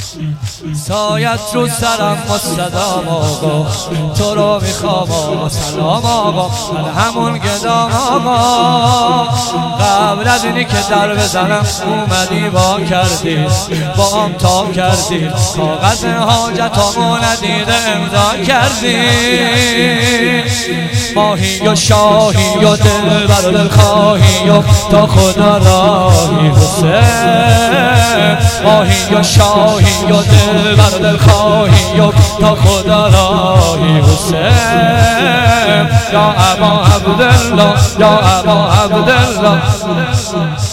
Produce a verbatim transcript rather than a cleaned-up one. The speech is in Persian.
سایت رو سرم و صدام آقا، تو رو میخوام آقا، سلام آقا، من همون گدام آقا. قبل از اینی که در بزنم اومدی با کردی، با هم تا کردی، کاغذ حاجتامو ندیده امضا کردی. ماهی و شاهی و دل بر و دل خواهی و تا خدا راهی حسین. ماهی و شاهی و دل بر و دل خواهی و تا خدا راهی حسین. یا ابا عبدالله، یا ابا عبدالله.